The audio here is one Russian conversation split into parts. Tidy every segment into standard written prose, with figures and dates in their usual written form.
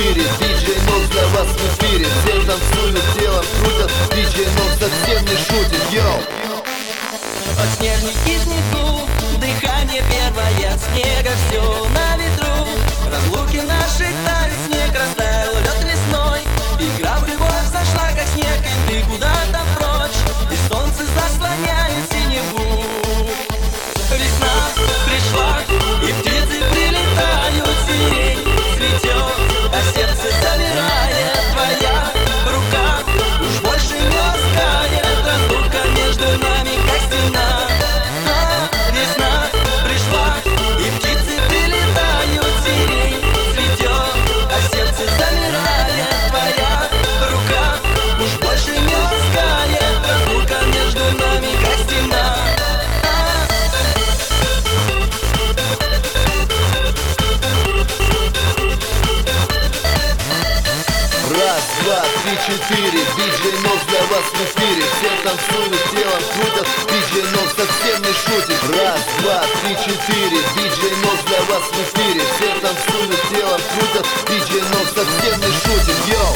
4, диджей Нокс для вас в эфире. Все танцуют, телом крутят, диджей Нокс совсем не шутит, йоу. Подснежники снизу, дыхание первое, снега все на ветру. Разлуки наши тают, снег растаял, лед лесной. Игра в любовь сошла, как снег, и ты куда-то прочь, и солнце заслоняет синеву. Весна пришла, и птицы прилетают, сирень цветет, а сердце замирает. Твоя рука уж больше не ласкает, разлука между нами как стена. Весна пришла, и птицы прилетают, сирень цветет, а сердце замирает. Твоя рука уж больше не ласкает, разлука между нами как стена. Раз, два, три, четыре, диджей Нокс для вас в эфире. Все танцуют, телом крутят, диджей Нокс совсем не шутит. Раз, два, три, четыре, диджей Нокс для вас в эфире. Все танцуют, телом крутят, диджей Нокс совсем не шутит, йоу.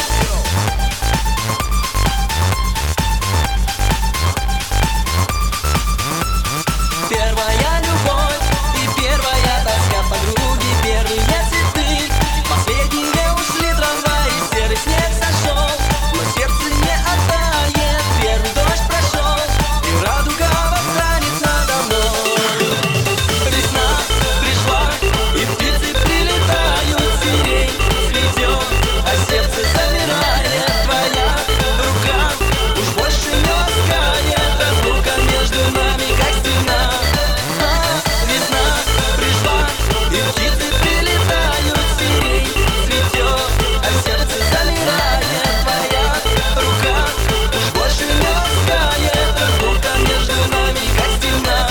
Первая любовь и первая тоска подруги, первые цветы. Последние ушли трамваи, серый снег сошел, но сердце не оттает. Первый дождь прошел, и радуга восстанет надо мной. Весна пришла, и птицы прилетают, сирень цветет, а сердце замирает. Твоя рука уж больше не ласкает, разлука между нами как стена. Весна пришла, и птицы прилетают, сирень цветет, а сердце замирает. Твоя рука уж больше не ласкает, разлука между нами как стена.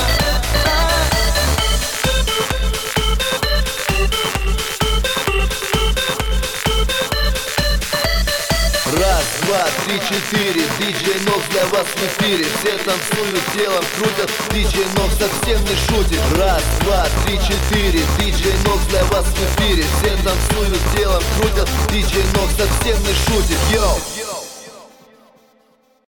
Раз, два, три, четыре, диджей Нокс для вас в эфире. Все танцуют, телом крутят, диджей Нокс совсем не шутит. Раз, два, три, четыре, диджей Нокс для вас в эфире. Все танцуют, телом крутят, диджей Нокс совсем не шутит, йоу.